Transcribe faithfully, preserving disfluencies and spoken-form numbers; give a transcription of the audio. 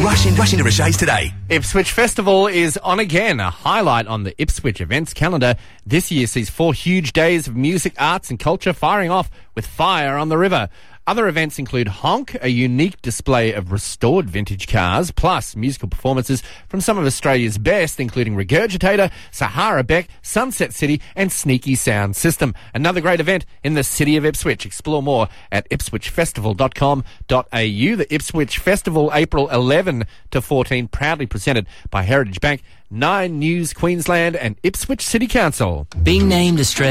Rush in, rush into Richay's today. Ipswich Festival is on again, a highlight on the Ipswich events calendar. This year sees four huge days of music, arts and culture firing off with Fire on the River. Other events include Honk, a unique display of restored vintage cars, plus musical performances from some of Australia's best, including Regurgitator, Sahara Beck, Sunset City and Sneaky Sound System. Another great event in the city of Ipswich. Explore more at ipswich festival dot com dot a u. The Ipswich Festival, April eleventh to fourteenth, proudly presented by Heritage Bank, Nine News Queensland and Ipswich City Council. Being named Australia